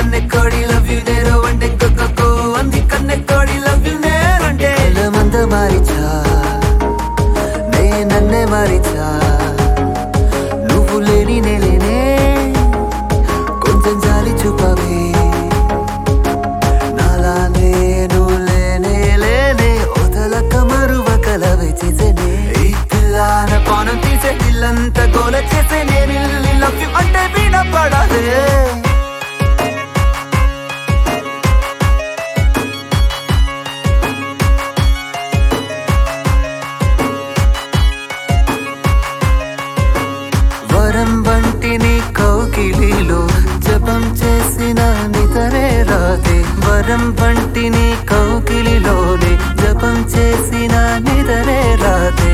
కన్నెకోడి love you narrow అంటే కొక్కో అంది కన్నెకోడి love you నేరంటే మంద మారిచా నే నన్నే మారిచా నువ్వు లేని నేలేనే కొంచెం జాలి చూపవే నాలా నేను లేనే లేనే వదలక మరువకలవే చేసేనే ఈ పిల్లాన పానం తీసే ఇల్లంతా గోల చేసే నేను లవ్ యు అంటే వినపడదే వరం వంటి నీ కౌకిలిలో జపం చేసిన నితరే రాదే వరం వంటి నీ కౌకిలిలోనే జపం చేసిన నితరే రాదే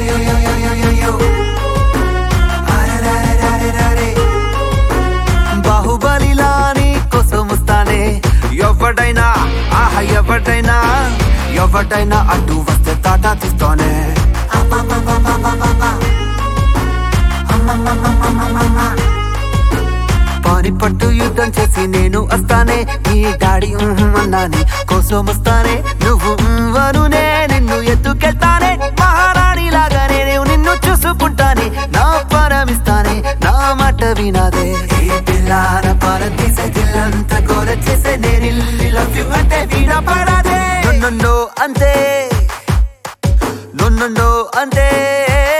బాహుబలిలా నీ కోసం వస్తానే ఎవడైనా ఆహా ఎవడైనా అడ్డు వస్తే తాటా తీస్తానే పానిపట్టు యుద్ధం చేసి నేను వస్తానే నీ డాడీ అన్నాని కోసం వస్తానే నువ్వు వనునే నిన్ను ఎత్తుకెళ్తానే మహారాణి లాగా నేను నిన్ను చూసుకుంటానే నా పరమిస్తానే నా మాట వినాదే ఈ పిల్లాన పాల తీసే దిల్లంతా గోల చేసే నేను లవ్ యు అంటే వినపడదే నన్ను అంతే నన్ను అంతే